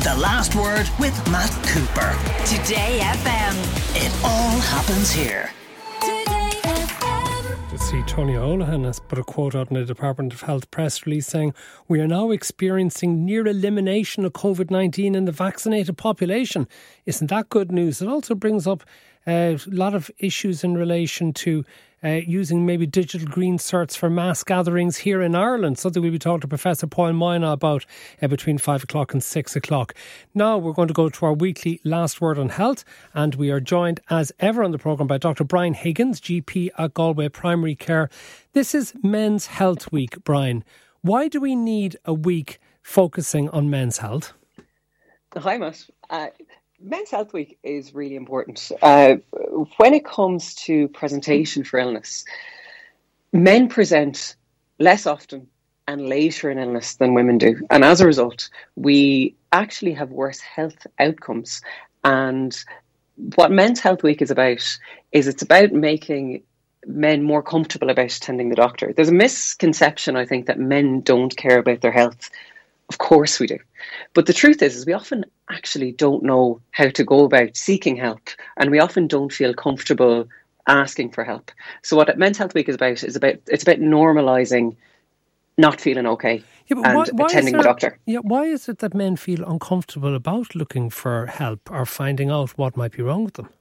The Last Word with Matt Cooper. Today FM. It all happens here. Today FM. To see Tony Holohan has put a quote out in the Department of Health press release saying, "We are now experiencing near elimination of COVID-19 in the vaccinated population." Isn't that good news? It also brings up a lot of issues in relation to using maybe digital green certs for mass gatherings here in Ireland, something we'll be talking to Professor Paul Moyna about between 5 o'clock and 6 o'clock. Now we're going to go to our weekly Last Word on Health, and we are joined as ever on the programme by Dr. Brian Higgins, GP at Galway Primary Care. This is Men's Health Week, Brian. Why do we need a week focusing on men's health? Hi, Matt. Men's Health Week is really important. When it comes to presentation for illness, men present less often and later in illness than women do. And as a result, we actually have worse health outcomes. And what Men's Health Week is about it's about making men more comfortable about attending the doctor. There's a misconception, I think, that men don't care about their health. Of course we do. But the truth is we often actually don't know how to go about seeking help, and we often don't feel comfortable asking for help. So what Men's Health Week is about normalising not feeling okay and attending the doctor. Yeah, why is it that men feel uncomfortable about looking for help or finding out what might be wrong with them?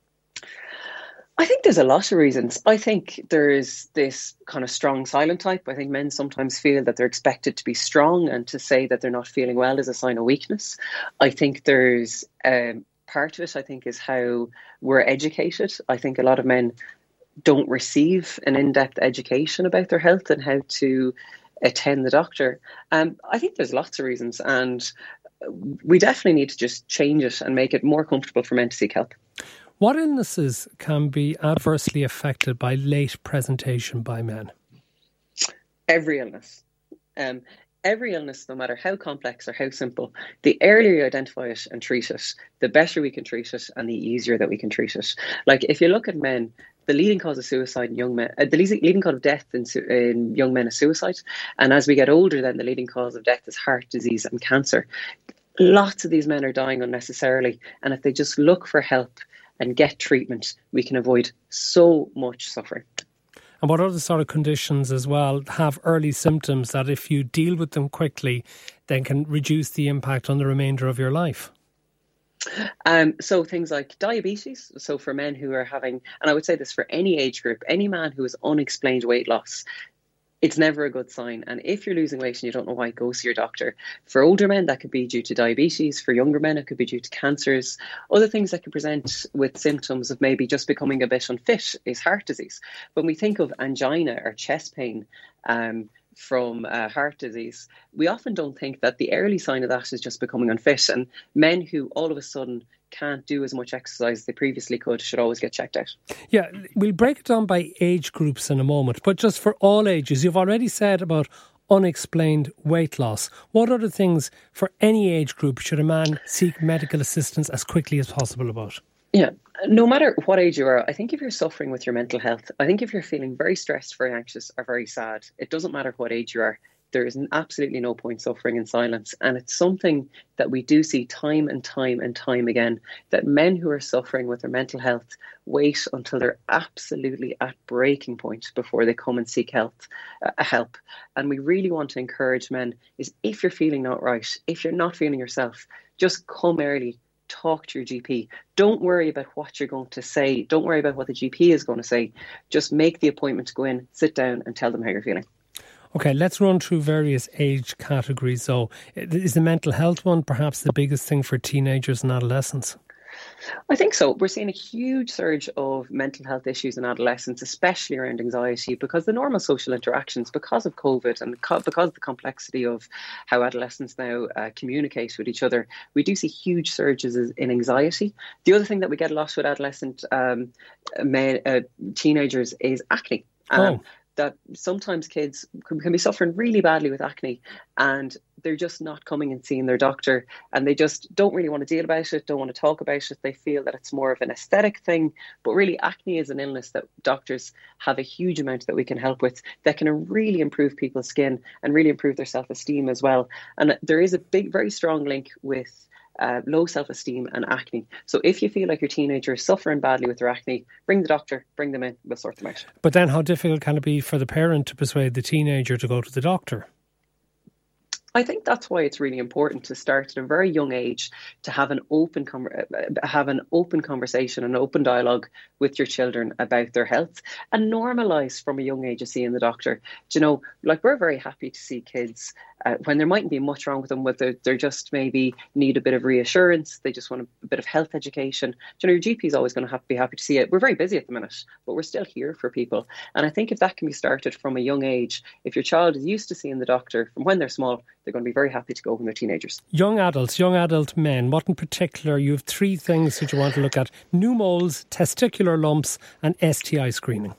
I think there's a lot of reasons. I think there's this kind of strong silent type. I think men sometimes feel that they're expected to be strong, and to say that they're not feeling well is a sign of weakness. I think there's part of it, I think, is how we're educated. I think a lot of men don't receive an in-depth education about their health and how to attend the doctor. I think there's lots of reasons, and we definitely need to just change it and make it more comfortable for men to seek help. What illnesses can be adversely affected by late presentation by men? Every illness. Every illness, no matter how complex or how simple, the earlier you identify it and treat it, the better we can treat it and the easier that we can treat it. Like if you look at men, the leading cause of suicide in young men, the leading cause of death in young men is suicide. And as we get older, then the leading cause of death is heart disease and cancer. Lots of these men are dying unnecessarily. And if they just look for help and get treatment, we can avoid so much suffering. And what other sort of conditions as well have early symptoms that if you deal with them quickly, then can reduce the impact on the remainder of your life? So things like diabetes. So for men who are having, and I would say this for any age group, any man who has unexplained weight loss, it's never a good sign. And if you're losing weight and you don't know why, go see your doctor. For older men, that could be due to diabetes. For younger men, it could be due to cancers. Other things that can present with symptoms of maybe just becoming a bit unfit is heart disease. When we think of angina or chest pain from heart disease, we often don't think that the early sign of that is just becoming unfit. And men who all of a sudden can't do as much exercise as they previously could should always get checked out. Yeah, we'll break it down by age groups in a moment, but just for all ages, you've already said about unexplained weight loss. What other things for any age group should a man seek medical assistance as quickly as possible about? Yeah, no matter what age you are, I think if you're suffering with your mental health, I think if you're feeling very stressed, very anxious or very sad, it doesn't matter what age you are. There is absolutely no point suffering in silence. And it's something that we do see time and time and time again, that men who are suffering with their mental health wait until they're absolutely at breaking point before they come and seek help. And we really want to encourage men is if you're feeling not right, if you're not feeling yourself, just come early. Talk to your GP. Don't worry about what you're going to say. Don't worry about what the GP is going to say. Just make the appointment to go in, sit down and tell them how you're feeling. Okay, let's run through various age categories. So is the mental health one perhaps the biggest thing for teenagers and adolescents? I think so. We're seeing a huge surge of mental health issues in adolescents, especially around anxiety, because the normal social interactions, because of COVID and because of the complexity of how adolescents now communicate with each other, we do see huge surges in anxiety. The other thing that we get a lot with adolescent teenagers is acne. That sometimes kids can be suffering really badly with acne and they're just not coming and seeing their doctor, and they just don't really want to deal about it, don't want to talk about it. They feel that it's more of an aesthetic thing, but really acne is an illness that doctors have a huge amount that we can help with, that can really improve people's skin and really improve their self-esteem as well. And there is a big, very strong link with low self-esteem and acne. So if you feel like your teenager is suffering badly with their acne, bring the doctor, bring them in, we'll sort them out. But then how difficult can it be for the parent to persuade the teenager to go to the doctor? I think that's why it's really important to start at a very young age to have an open conversation, an open dialogue with your children about their health, and normalise from a young age of seeing the doctor. Do you know, like, we're very happy to see kids when there mightn't be much wrong with them, whether they're just maybe need a bit of reassurance, they just want a bit of health education. Do you know, your GP is always going to be happy to see it. We're very busy at the minute, but we're still here for people. And I think if that can be started from a young age, if your child is used to seeing the doctor from when they're small, they're going to be very happy to go when they're teenagers. Young adult men, what in particular? You have 3 things that you want to look at: new moles, testicular lumps and STI screening.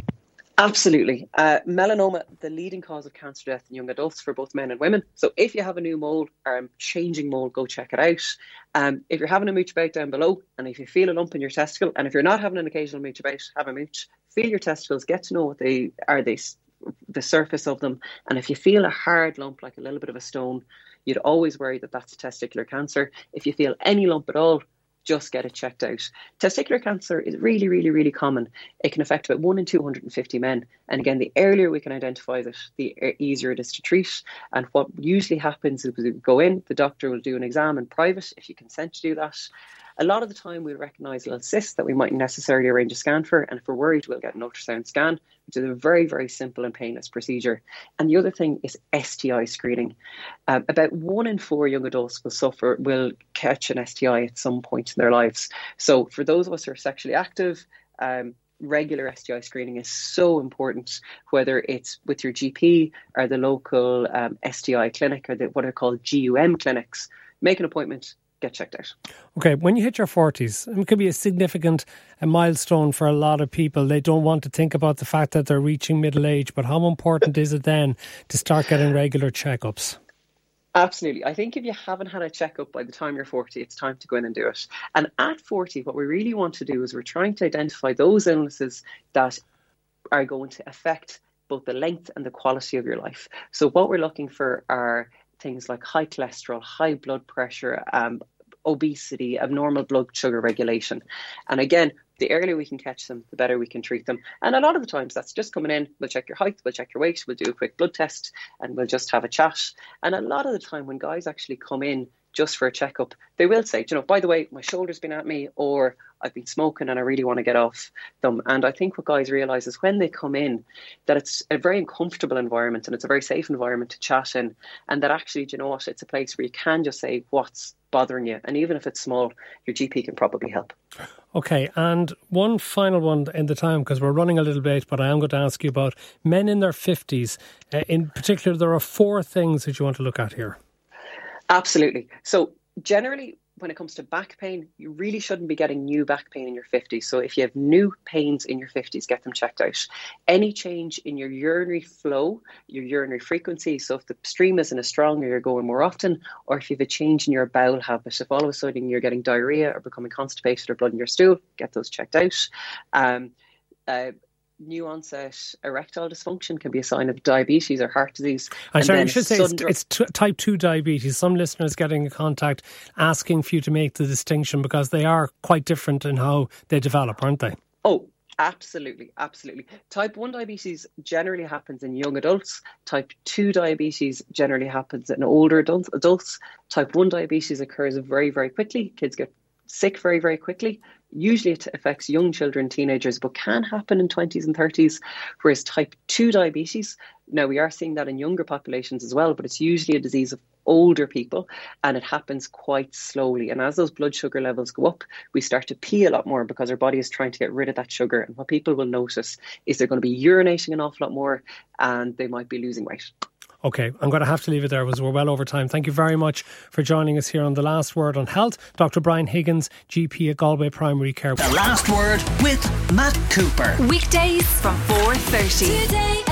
Absolutely. Melanoma, the leading cause of cancer death in young adults for both men and women. So if you have a new mole or changing mole, go check it out. If you're having a mooch about down below, and if you feel a lump in your testicle, and if you're not having an occasional mooch about, have a mooch. Feel your testicles, get to know what they are, the surface of them. And if you feel a hard lump, like a little bit of a stone, you'd always worry that that's testicular cancer. If you feel any lump at all, just get it checked out. Testicular cancer is really, really, really common. It can affect about 1 in 250 men. And again, the earlier we can identify it, the easier it is to treat. And what usually happens is we go in, the doctor will do an exam in private, if you consent to do that. A lot of the time we'll recognise a little cyst that we mightn't necessarily arrange a scan for. And if we're worried, we'll get an ultrasound scan, which is a very, very simple and painless procedure. And the other thing is STI screening. About 1 in 4 young adults will catch an STI at some point in their lives. So for those of us who are sexually active, regular STI screening is so important, whether it's with your GP or the local STI clinic or what are called GUM clinics. Make an appointment, get checked out. Okay, when you hit your 40s, it could be a significant milestone for a lot of people. They don't want to think about the fact that they're reaching middle age, but how important is it then to start getting regular checkups? Absolutely. I think if you haven't had a checkup by the time you're 40, it's time to go in and do it. And at 40, what we really want to do is we're trying to identify those illnesses that are going to affect both the length and the quality of your life. So what we're looking for are things like high cholesterol, high blood pressure, obesity, abnormal blood sugar regulation. And again, the earlier we can catch them, the better we can treat them. And a lot of the times that's just coming in, we'll check your height, we'll check your weight, we'll do a quick blood test, and we'll just have a chat. And a lot of the time when guys actually come in just for a checkup, they will say, you know, by the way, my shoulder's been at me, or I've been smoking and I really want to get off them. And I think what guys realise is when they come in, that it's a very uncomfortable environment and it's a very safe environment to chat in, and that actually, do you know what, it's a place where you can just say what's bothering you. And even if it's small, your GP can probably help. Okay, and one final one in the time, because we're running a little late, but I am going to ask you about men in their 50s. In particular, there are 4 things that you want to look at here. Absolutely. So generally, when it comes to back pain, you really shouldn't be getting new back pain in your 50s. So if you have new pains in your 50s, get them checked out. Any change in your urinary flow, your urinary frequency, so if the stream isn't as strong or you're going more often, or if you have a change in your bowel habit, if all of a sudden you're getting diarrhea or becoming constipated or blood in your stool, get those checked out. New onset erectile dysfunction can be a sign of diabetes or heart disease. I'm sorry, I should say it's type 2 diabetes. Some listeners getting in contact asking for you to make the distinction because they are quite different in how they develop, aren't they? Oh, absolutely, absolutely. Type 1 diabetes generally happens in young adults. Type 2 diabetes generally happens in older adults. Type 1 diabetes occurs very, very quickly. Kids get sick very, very quickly. Usually it affects young children, teenagers, but can happen in 20s and 30s. Whereas type 2 diabetes, now we are seeing that in younger populations as well, but it's usually a disease of older people and it happens quite slowly. And as those blood sugar levels go up, we start to pee a lot more because our body is trying to get rid of that sugar. And what people will notice is they're going to be urinating an awful lot more and they might be losing weight. Okay, I'm going to have to leave it there because we're well over time. Thank you very much for joining us here on The Last Word on Health. Dr. Brian Higgins, GP at Galway Primary Care. The Last Word with Matt Cooper. Weekdays from 4:30. Today